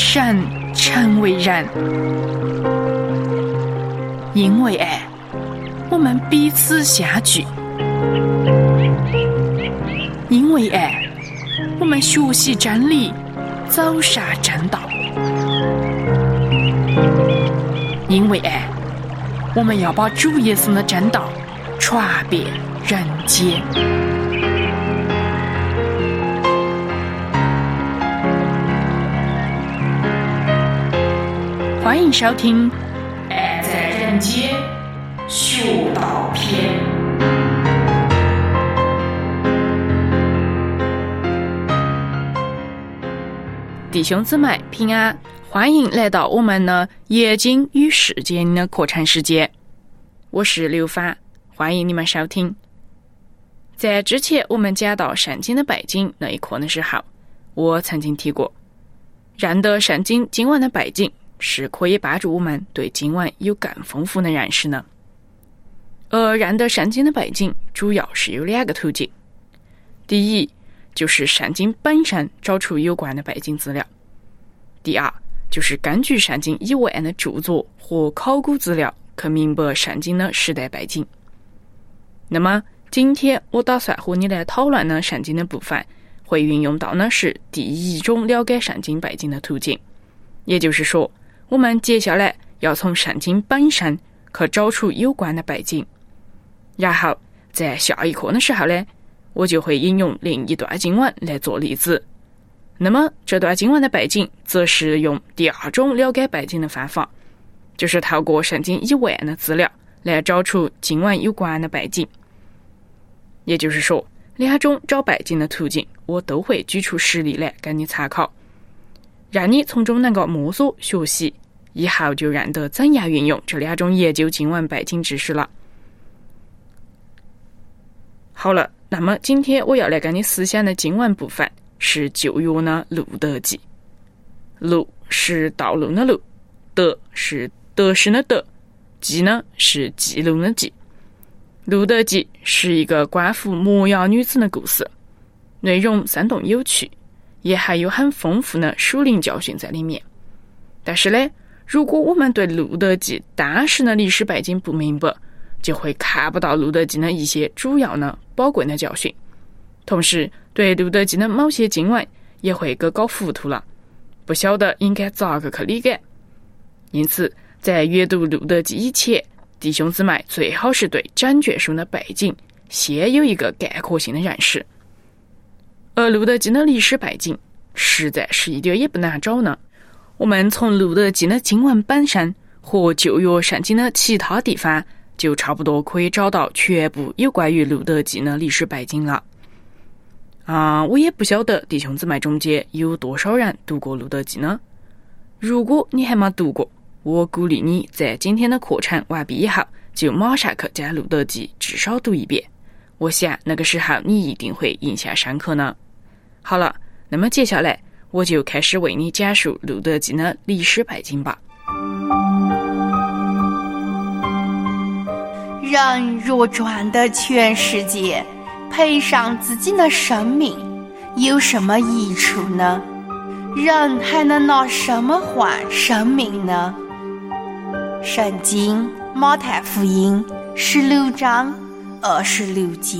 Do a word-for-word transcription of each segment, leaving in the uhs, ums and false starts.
山成为然。因为爱，我们彼此相聚；因为爱，我们学习真理，走上正道；因为爱，我们要把主耶稣的真道传遍人间。欢迎收听《爱在人间学道篇》。弟兄姊妹平安，欢迎来到我们的夜经与世界的课程时间。我是刘帆，欢迎你们收听。在之前我们讲到圣经的背景那一课的时候，我曾经提过，认得圣经经文的背景是可以帮助我们对经文有更丰富的认识呢。而认得圣经的背景主要是有两个途径。第一，就是圣经本身找出有关的背景资料；第二，就是根据圣经以外的著作和考古资料去明白圣经的时代背景。那么今天我打算和你来讨论的圣经的部分，会运用到的是第一种了解圣经背景的途径，也就是说，我们接下来要从圣经本身去找出有关的背景，然后在下一课的时候呢，我就会引用另一段经文来做例子。那么这段经文的背景则是用第二种了解背景的方法，就是透过圣经以外的资料来找出经文有关的背景。也就是说，两种找背景的途径我都会举出实例来给你参考，让你从中能够摸索学习，以后就认得怎样运用这两种研究经文背景知识了。好了，那么今天我要来跟你思想的经文部分是旧约的路德记。路是道路的路，德是得失的德，记呢是记录的记。路德记是一个关乎摩押女子的故事，内容生动有趣，也还有很丰富的属灵教训在里面。但是呢，如果我们对路德记当时的历史背景不明白，就会看不到路德记的一些主要的宝贵的教训，同时对路德记的某些经文也会给搞糊涂了，不晓得应该咋个去理解。因此在阅读路德记以前，弟兄姊妹最好是对整卷书的背景先有一个概括性的认识。而路德记的历史背景实在是一点也不难找呢。我们从路德记的经文本身和旧约圣经的其他地方，就差不多可以找到全部有关于路德记的历史背景了。啊，我也不晓得弟兄姊妹中间有多少人读过路德记呢？如果你还没读过，我鼓励你在今天的课程完毕以后，就马上去将路德记至少读一遍。我想那个时候你一定会印象深刻呢。好了，那么接下来我就开始为你讲述路德记的历史背景吧。 人若赚得全世界，赔上自己的生命，有什么益处呢？人还能拿什么换生命呢？圣经马太福音十六章二十六节。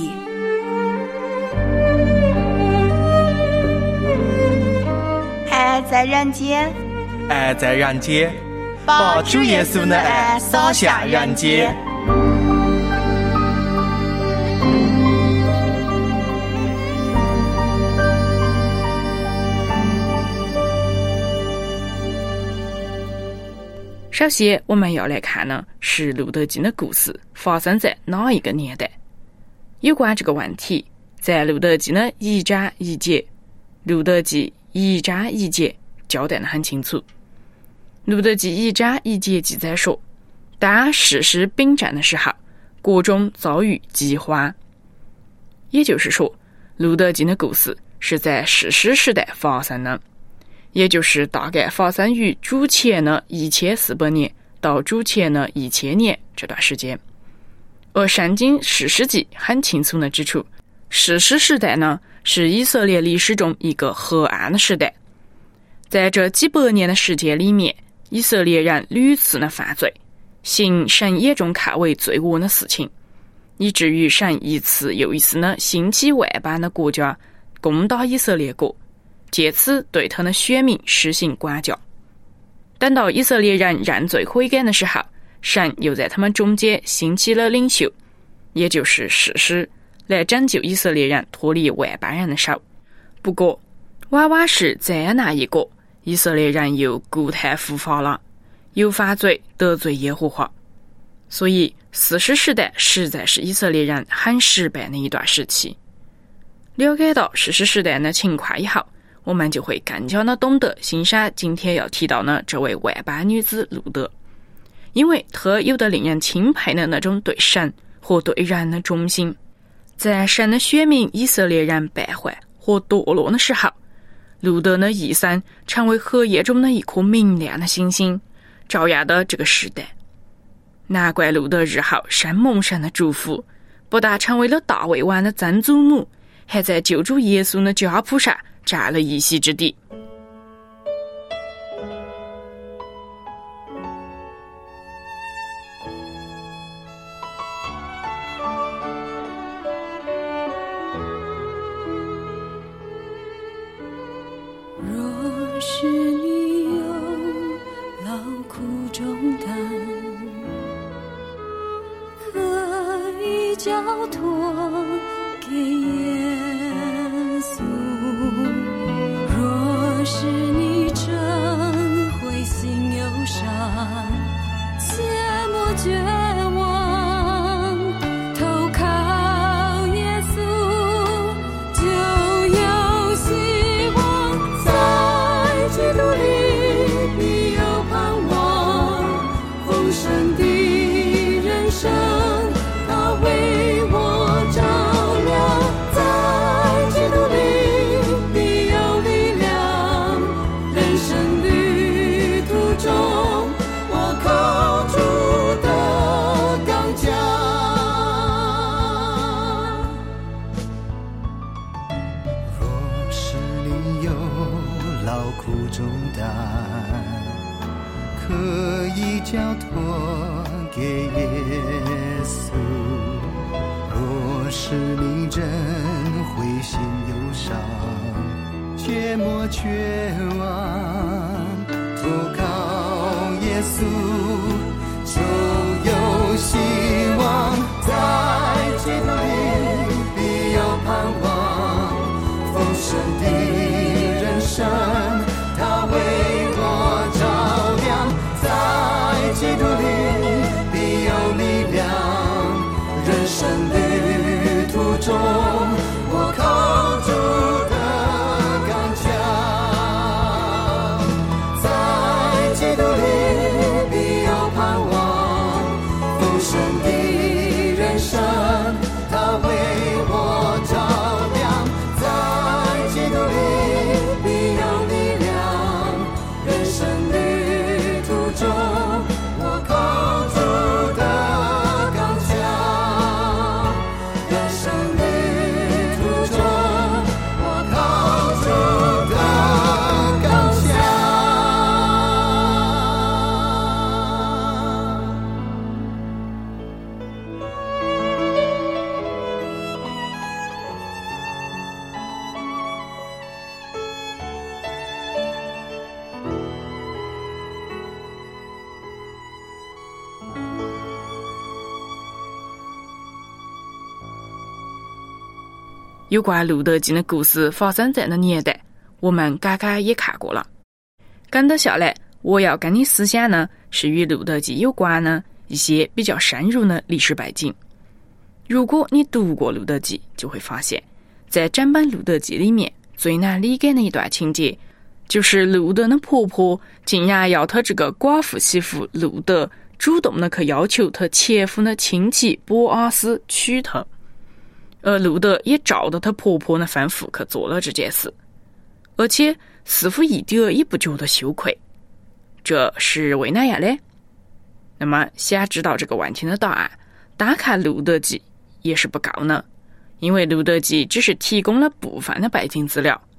爱在人间， 爱在人间，把主耶稣的爱洒向人间。 首先我们要来看呢，是路德记的故事发生在哪一个年代。有关这个问题，在路德记的一章一节，路德记一章一节交代得很清楚。路德记一章一节记载说，当士师秉政的时候，国中遭遇饥荒。也就是说，路德记的故事是在士师时代发生的，也就是大概发生于主前的一千四百年到主前的一千年这段时间。而圣经士师记很清楚地指出，士师时代呢是以色列历史中一个黑暗的时代。 在这几百年的时间里面，以色列人屡次的犯罪，行神眼中看为罪恶的事情，以至于神一次又一次的兴起万般的国家攻打以色列国，借此对他的选民实行管教。等到以色列人认罪悔改的时候，神又在他们中间兴起了领袖，也就是士师，来拯救以色列人脱离外邦人的手。不过往往是在那一个，以色列人又故态复发了，又犯罪得罪耶和华。所以士师时代实在是以色列人很失败的一段时期。了解到士师时代的情况以后，我们就会更加的懂得欣赏今天要提到的这位外邦女子路德，因为她有着令人钦佩的那种对神和对人的忠心。在神的选民以色列人败坏和堕落的时候，路德的一生成为黑夜中的一颗明亮的星星，照耀的这个时代。难怪路德日后深蒙神的祝福，不但成为了大卫王的曾祖母，还在救主耶稣的家谱上占了一席之地。 若是你有劳苦重担，可以交托给耶稣。若是你真灰心忧伤，切莫绝望，投靠耶稣就有希望。在基督里必有盼望，丰盛的人生他为我照亮。在基督里必有力量，人生旅途中我靠主的刚强。 若是你有劳苦重担，可以交托给耶稣。若是你真灰心忧伤，切莫绝望，投靠耶稣就有希望。在基督里必有盼望，丰盛的人生他为我照亮。在基督里必有力量，人生旅途中我靠主的刚强。在基督里必有盼望，丰盛的人生他为我照亮。在基督里必有力量，人生旅途中我靠主的刚强。人生旅途中我靠主的刚强。 有关路德记的故事发生在的年代，我们刚刚也看过了。跟着下来，我要跟你思想呢，是与路德记有关的一些比较深入的历史背景。如果你读过路德记，就会发现，在整本路德记里面，最难理解的一段情节，就是路德的婆婆竟然要她这个寡妇媳妇路德主动的去要求她前夫的亲戚波阿斯娶她。而路德也照着她婆婆的吩咐去做了这件事，而且似乎一点也不觉得羞愧。这是为哪样呢？那么想知道这个问题的答案，单看路德记也是不够呢，因为路德记只是提供了部分的背景资料，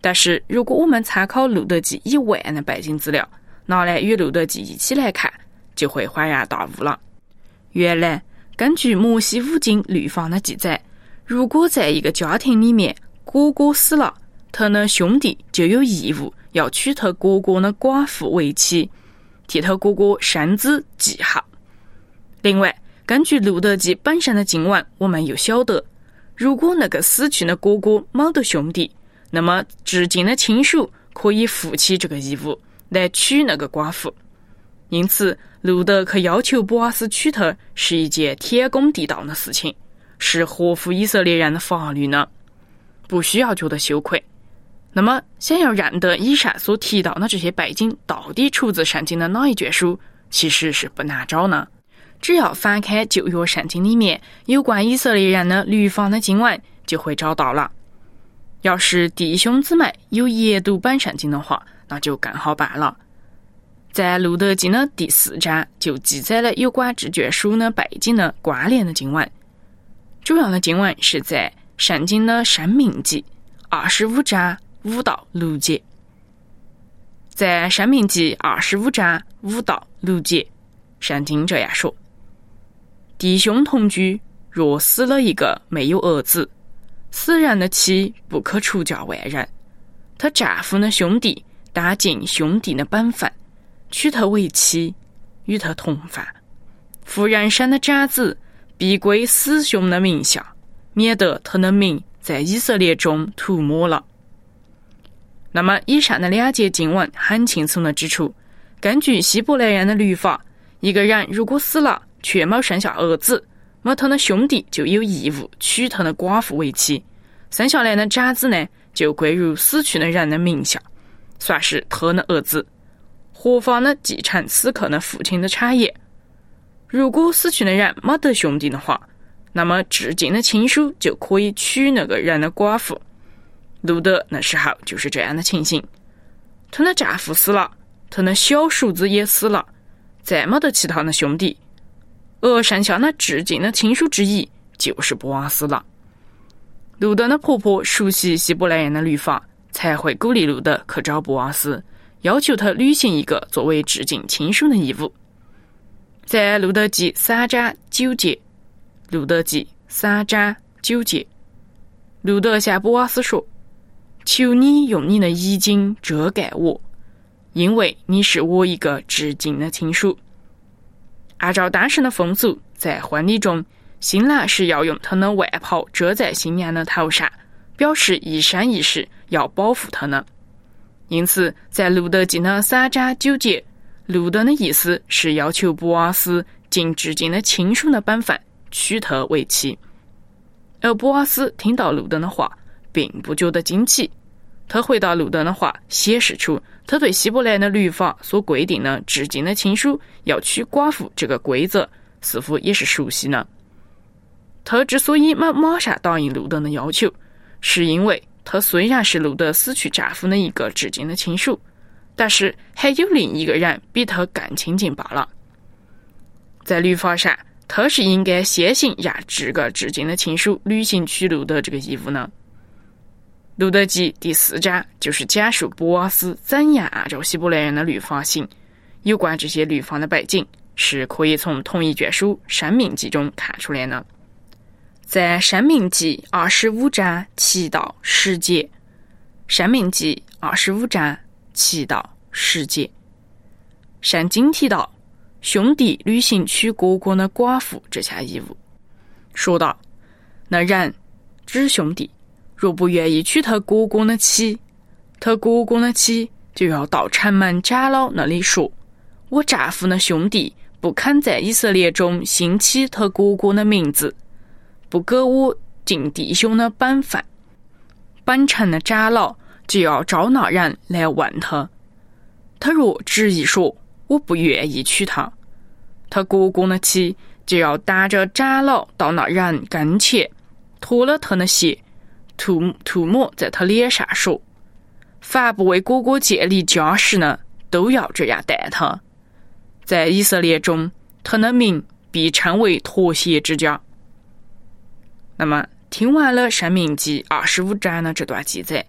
但是如果我们参考路德记以外的背景资料，拿来与路德记一起来看，就会恍然大悟了。原来根据摩西五经律法的记载，如果在一个家庭里面哥哥死了，他的兄弟就有义务要娶他哥哥的寡妇为妻，替他哥哥生子继后。另外，根据路德记本身的经文，我们又晓得，如果那个死去的哥哥没得兄弟，那么至亲的亲属可以负起这个义务来娶那个寡妇。因此路德去要求波阿斯娶她是一件天公地道的事情，是合乎以色列人的法律呢，不需要觉得羞愧。那么想要认得以上所提到的这些背景到底出自圣经的哪一卷书，其实是不难找呢。只要翻开旧约圣经里面有关以色列人的律法的经文，就会找到了。要是弟兄姊妹有研读本圣经的话，那就更好办了。在路德记的第四章就记载了有关这卷书的背景的关联的经文，主要的经文是在圣经的申命记二十五章五到六节。在申命记二十五章五到六节，圣经这样说：弟兄同居，若死了一个没有儿子，死人的妻不可出嫁外人，他丈夫的兄弟当尽兄弟的本分，娶她为妻，与她同房。妇人生的长子必归死兄的名下，免得他的名在以色列中涂抹了。那么以上的两节经文很清楚地指出，根据希伯来人的律法，一个人如果死了却没生下儿子，那他的兄弟就有义务娶他的寡妇为妻，生下来的长子呢，就归入死去的人的名下，算是他的儿子，合法的继承死客的父亲的产业。如果死去的人没得兄弟的话，那么至亲的亲属就可以娶那个人的寡妇。路德那时候就是这样的情形，他的丈夫死了，他的小叔子也死了，再没得其他的兄弟，而剩下的至亲的亲属之一就是波阿斯了。路德的婆婆熟悉希伯来人的律法，才会鼓励路德去找波阿斯，要求他履行一个作为至亲亲属的义务。在路德记三章九节，路德记三章九节，路德向波阿斯说：求你用你的衣襟遮盖我，因为你是我一个至亲的亲属。按照当时的风俗，在婚礼中，新郎是要用他的外袍遮在新娘的头上，表示一生一世要保护她呢。因此在路德记的三章九节，路德的意思是要求波阿斯尽至亲的亲属的本分，娶她为妻。而波阿斯听到路德的话并不觉得惊奇，他回答路德的话，显示出他对希伯来的律法所规定的至亲的亲属要娶寡妇这个规则似乎也是熟悉呢。他之所以没马上答应路德的要求，是因为他虽然是路德死去丈夫的一个至亲的亲属，但是还有另一个人比他更亲近罢了。在律法上，他是应该先行让这个至亲的亲属履行娶路德这个义务呢。路德记第四章就是讲述波阿斯怎样按照希伯来人的律法行。有关这些律法的背景，是可以从同一卷书申命记中看出来的。在申命记二十五章七到十节，申命记二十五章七到十节，圣经提到兄弟履行娶哥哥的寡妇这项义务，说道：那人指兄弟若不愿意娶他哥哥的妻，他哥哥的妻就要到城门长老那里说：我丈夫的兄弟不肯在以色列中兴起他哥哥的名字，不给我尽弟兄的本分，本城的长老就要招那人来问他，他若执意说我不愿意娶她，他哥哥的妻就要带着长老到那人跟前，脱了他的鞋，涂涂抹在他脸上，说：凡不为哥哥建立家室呢，都要这样待他。在以色列中，他的名必称为妥协之家。那么听完了申命记二十五章的这段记载，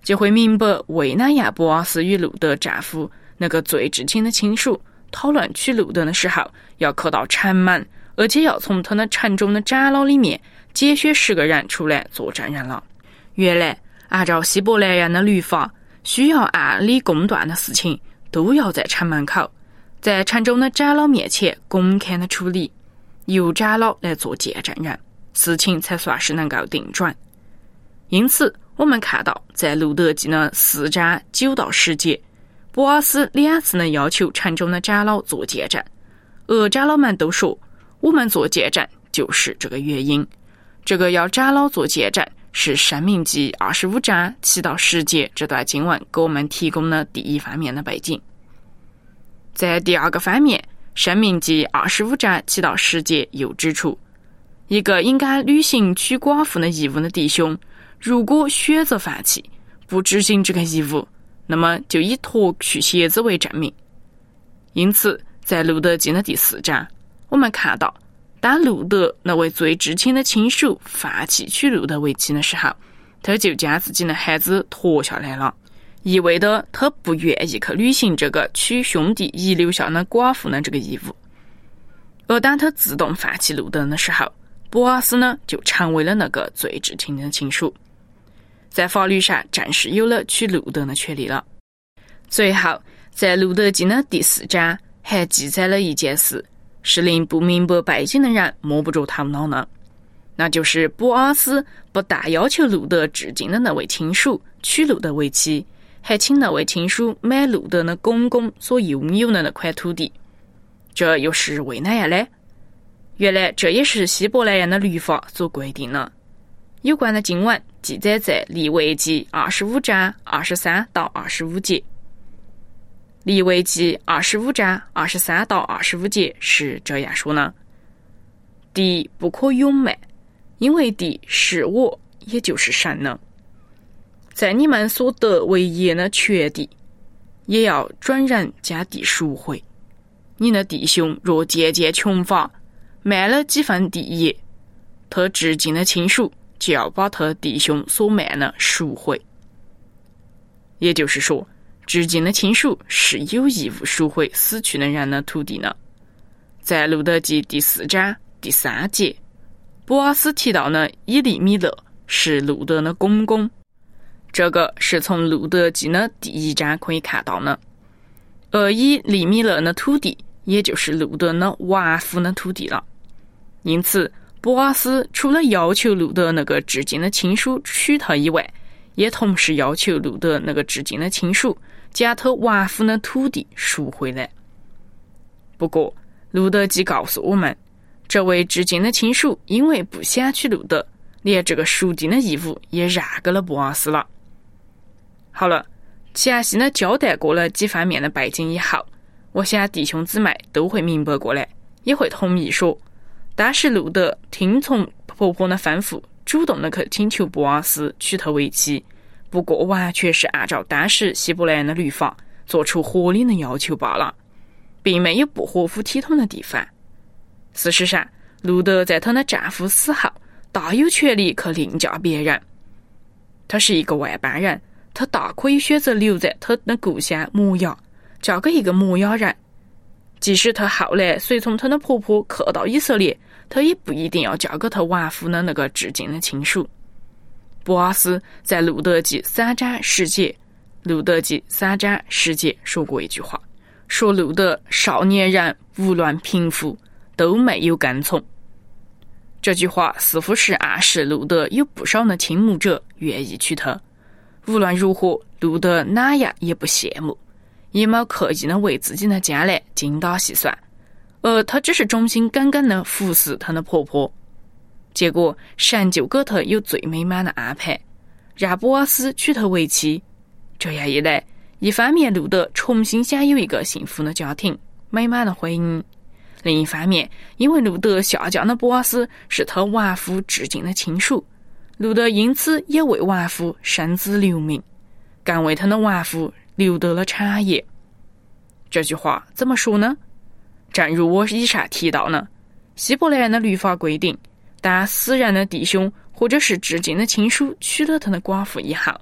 就会明白为哪样波阿斯与路德丈夫那个最至亲的亲属讨论娶路德的时候，要去到城门，而且要从他那城中的长老里面拣选十个人出来做证人了。原来按照希伯来人的律法，需要按理公断的事情都要在城门口，在城中的长老面前公开的处理，由长老来做见证人，事情才算是能够定准。因此我们看到在路德记的四章九到十节，波阿斯两次呢要求城中的长老做见证，而长老们都说我们做见证就是这个原因。这个要长老做见证是申命记二十五章七到十节这段经文给我们提供了第一方面的背景。在第二个方面，申命记二十五章七到十节又指出，一个应该履行娶寡妇的义务的弟兄，如果选择放弃不执行这个义务，那么就以脱去鞋子为证明。因此在路德记的第四章，我们看到当路德那位最至亲的亲属放弃娶路德为妻的时候，他就将自己的孩子脱下来了，意味着他不愿意去履行这个娶兄弟遗留下的寡妇的这个义务。而当他自动放弃路德的时候，波阿斯呢就成为了那个最至亲的亲属，在法律上正式有了娶路德的权利了。最后在路德记的第四章还记载了一件事，是令不明白背景的人摸不着头脑呢，那就是波阿斯不但要求路德致敬的那位亲属娶路德为妻，还请那位亲属买路德的公公所拥有的那块土地。这又是为哪样呢？原来这也是希伯来人的律法所规定的。有关的经文记载在利未记二十五章二十三到二十五节。利未记二十五章二十三到二十五节是这样说呢：地不可永卖，因为地是我，也就是神呢。在你们所得为业的全地，也要转人将地赎回。你的弟兄若渐渐穷乏，卖了几分地业，他至亲的亲属就要把他弟兄所卖的赎回。也就是说，至亲的亲属是有义务赎回死去的人的土地呢。在路德记第四章第三节，波阿斯提到呢以利米勒是路德的公公，这个是从路德记的第一章可以看到呢。而以利米勒的土地也就是路德的外父的土地了。因此波阿斯除了要求路德那个至亲的亲属娶他以外，也同时要求路德那个至亲的亲属将他外父的土地赎回来。不过路德记告诉我们，这位至亲的亲属因为不想娶路德，连这个赎地的义务也让给了波阿斯了。好了，详细的交代过了几方面的背景以后，我想弟兄姊妹都会明白过来，也会同意说，当时路德听从婆婆的吩咐，主动的去请求波阿斯娶她为妻，不过完全是按照当时希伯来人的律法做出合理的要求罢了，并没有不合乎体统的地方。事实上，路德在她的丈夫死后大有权利去另嫁别人。她是一个外邦人，她大可以选择留在她的故乡摩押，嫁给一个摩押人。即使她后来随从她的婆婆去到以色列，她也不一定要嫁给她外父的那个至亲的亲属。波阿斯在路德记三章十节，路德记三章十节说过一句话，说路德少年人无论贫富都没有跟从。这句话似乎是暗示路德有不少的倾慕者愿意娶她。无论如何，路德哪样也不羡慕，也没刻意的为自己的将来精打细算，而她只是忠心耿耿的服侍她的婆婆。结果神就给她有最美满的安排，让波阿斯娶她为妻。这样一来，一方面路德重新享有一个幸福的家庭，美满的婚姻；另一方面，因为路德下嫁的波阿斯是她外父至亲的亲属，路德因此也为外父生子留名，更为他的外父留得了产业。这句话怎么说呢？正如我以上提到呢，希伯来人的律法规定，当死人的弟兄或者是至亲的亲属娶了他的寡妇以后，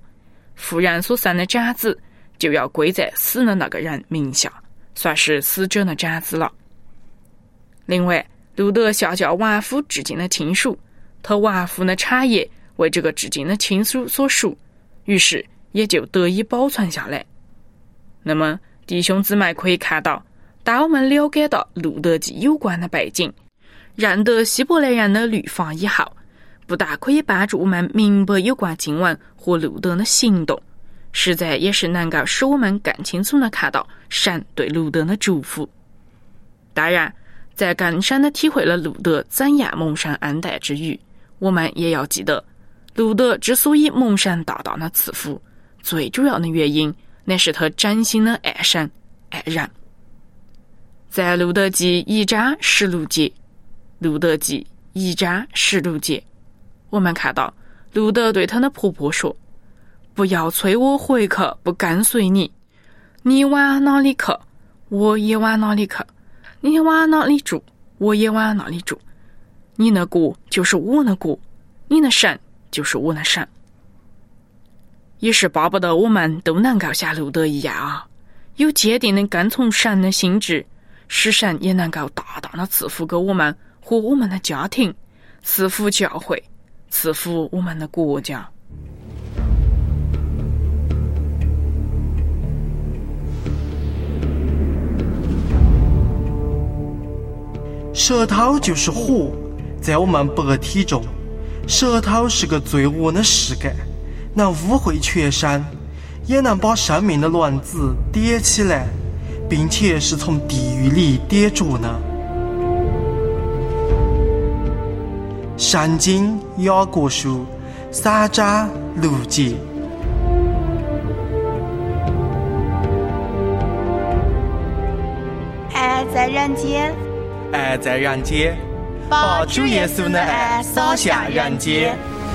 忽然所生的长子就要归在死的那个人名下，算是死者的长子了。另外，路德下叫亡夫致敬的亲属，他亡夫的产业为这个致敬的亲属所属，于是也就得以保存下来。那么弟兄姊妹可以看到，当我们了解到路德记有关的背景，认得希伯来人的律法以后，不但可以帮助我们明白有关经文和路德的行动，实在也是能够使我们更清楚地看到神对路德的祝福。当然，在更深地体会了路德怎样蒙神恩待之余，我们也要记得，路德之所以蒙神大大的赐福，最主要的原因乃是他真心的爱神爱人。在路德记一章十六节，路德记一章十六节，我们看到路德对他的婆婆说：“不要催我回去不跟随你，你往哪里去，我也往哪里去；你往哪里住，我也往哪里住。你的国就是我的国，你的神就是我的神。”也是巴不得我们都能够像路德一样啊，有坚定的跟从神的心志，使神也能够大大的赐福给我们和我们的家庭，赐福教会，赐福我们的国家。 舌头就是火，在我们白体中，舌头是个罪恶的世界，能污秽全身，也能把生命的卵子点起来，并且是从地狱里点着呢。圣经雅各书三章六节。 爱在人间， 爱在人间，把主耶稣的爱洒向人间。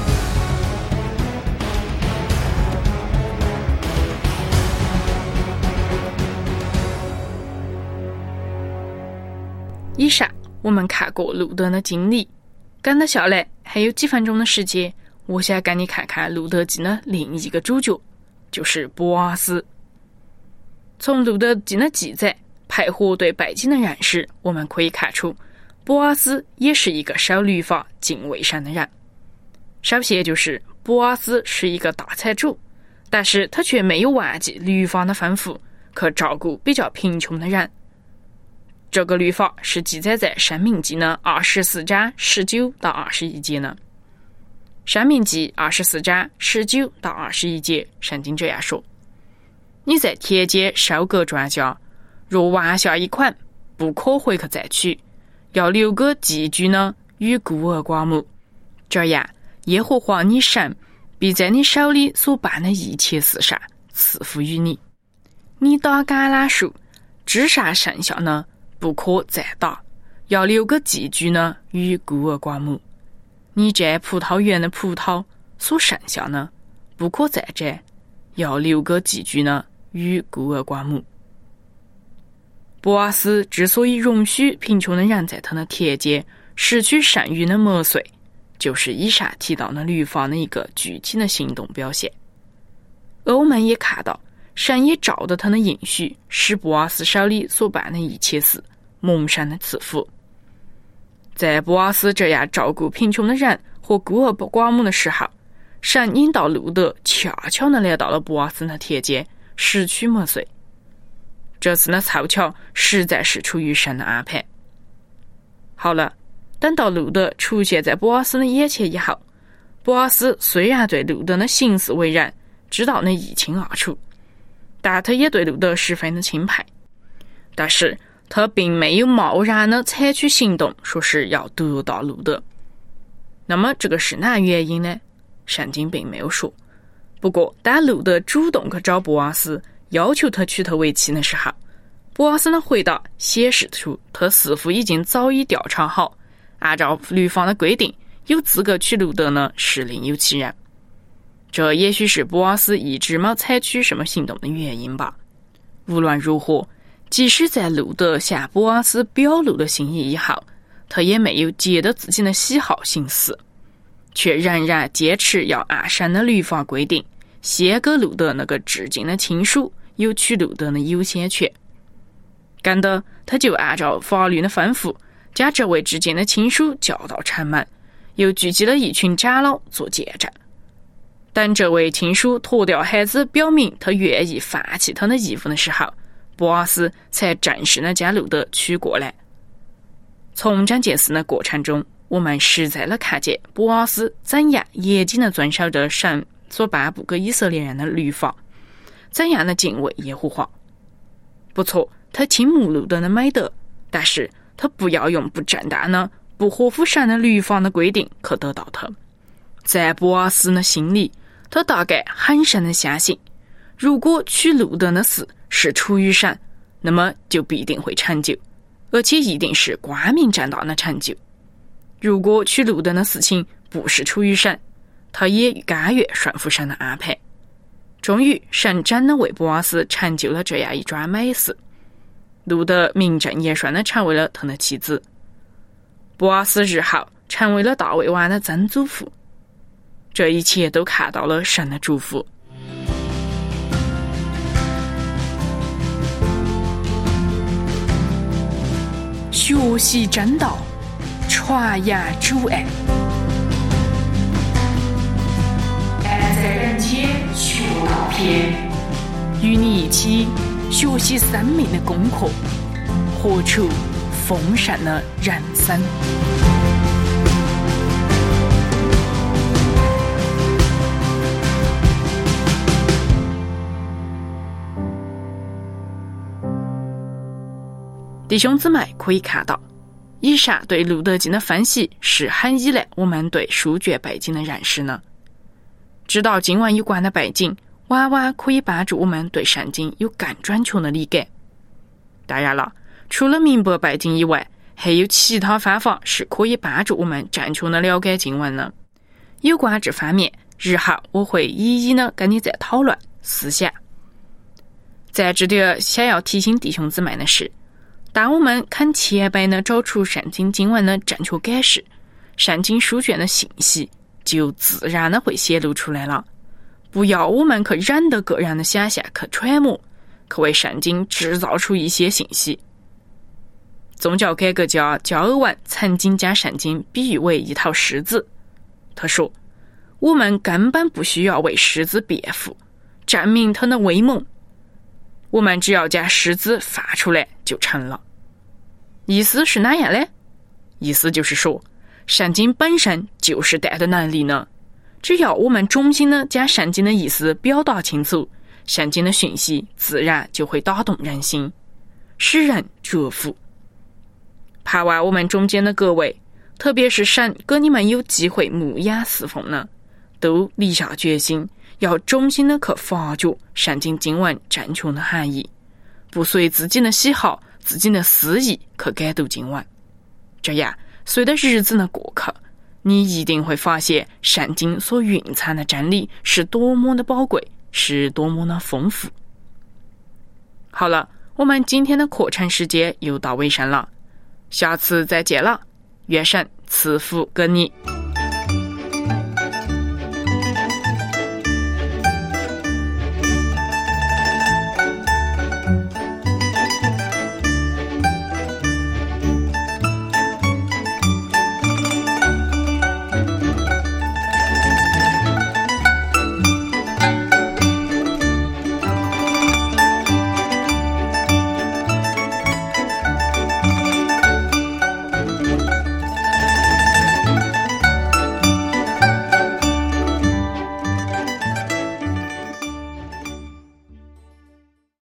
以上我们看过路德的经历，跟着下来还有几分钟的时间，我想跟你看看路德记的另一个主角，就是波阿斯。从路德记的记载配合对背景的认识，我们可以看出波阿斯也是一个守律法敬畏神的人。首先就是波阿斯是一个大财主，但是他却没有忘记律法的吩咐，去照顾比较贫穷的人。这个律法是记载在申命记的二十四章十九到二十一节呢。申命记二十四章十九到二十一节，圣经这样说：你在田间收割庄稼，若完下一捆，不可回去再取，要留个寄居呢与孤儿寡母，这样耶和华你神必在你手里所办的一切事上赐福于你。你打橄榄树，枝上剩下呢，不可再打，要留个寄居呢与孤儿寡母。你摘葡萄园的葡萄所剩下呢，不可再摘，要留个寄居呢与孤儿寡母。波阿斯之所以容许贫穷的人在他的田间拾取剩余的麦穗，就是以上提到的律法的一个具体的行动表现。而我们也看到，神也照着他的应许，使波阿斯手里所办的一切事蒙神的赐福。在波阿斯这样照顾贫穷的人和孤儿寡母的时候，神引导路德恰巧地来到了波阿斯的田间拾取麦穗。这次的凑巧实在是出于神的安排。好了，等到路德出现在波阿斯的眼前以后，波阿斯虽然对路德的行事为人知道的一清二楚，但他也对路德十分的钦佩，但是他并没有贸然的采取行动，说是要得到路德。那么这个是哪原因呢？圣经并没有说。不过当路德主动去找波阿斯，要求他娶她为妻的时候，波阿斯的回答显示出他似乎已经早已调查好，按照律法的规定，有资格娶路德呢是另有其人。这也许是波阿斯一直没采取什么行动的原因吧。无论如何，即使在路德向波阿斯表露了心意以后，他也没有借着自己的喜好行事，却仍然坚持要按神的律法规定， 先给路德那个致敬的亲属有取路德的优先权。干的他就按照法律的吩咐，将这位致敬的亲属叫到城门，又聚集了一群长老做见证。等这位亲属脱掉孩子，表明他愿意放弃他的义务的时候，波阿斯才正式的将路德娶过来。从这件事的过程中，我们实在的看见波阿斯怎样严谨的遵守着神所颁布给以色列人的律法，怎样的敬畏耶和华。不错，他倾慕路德的美德，但是他不要用不正当的、不合乎神的律法的规定去得到他。在波阿斯的心里，他大概很深的相信，如果娶路德的事是出于神，那么就必定会成就，而且一定是光明正大的成就。如果娶路德的事情不是出于神，他也甘愿顺服神的安排。终于，神真的为波阿斯成就了这样一桩美事，路德名正言顺的成为了他的妻子。波阿斯日后成为了大卫王的曾祖父。这一切都看到了神的祝福。学习真道，传扬主爱。爱在人间学道篇，与你一起学习生命的功课，活出丰盛的人生。弟兄姊妹可以看到，以上对路德经的分析是很依赖我们对书卷背景的认识呢。知道经文有关的背景，往往可以帮助我们对圣经有更准确的理解。当然了，除了明白背景以外，还有其他方法是可以帮助我们正确的了解经文呢。有关这方面，日后我会一一的跟你再讨论思想。在这里想要提醒弟兄姊妹的是，当我们肯谦卑地找出圣经经文的正确解释，圣经书卷的信息就自然的会显露出来了。不要我们去任得个人的想象去揣摩，去为圣经制造出一些信息。宗教改革家加尔文曾经将圣经比喻为一头狮子。他说，我们根本不需要为狮子辩护，证明它的威猛，我们只要将狮子放出来就成了。意思是哪样呢？意思就是说，圣经本身就是带的能力呢。只要我们衷心的将圣经的意思表达清楚，圣经的讯息自然就会打动人心，使人折服。盼望我们中间的各位，特别是神给你们有机会牧养侍奉呢，都立下决心，要衷心的去发掘圣经经文正确的含义，不随自己的喜好、自己的私意去改读经文。这样，随着日子的过去，你一定会发现圣经所蕴藏的真理是多么的宝贵，是多么的丰富。好了，我们今天的课程时间又到尾声了，下次再见了，愿神赐福给你。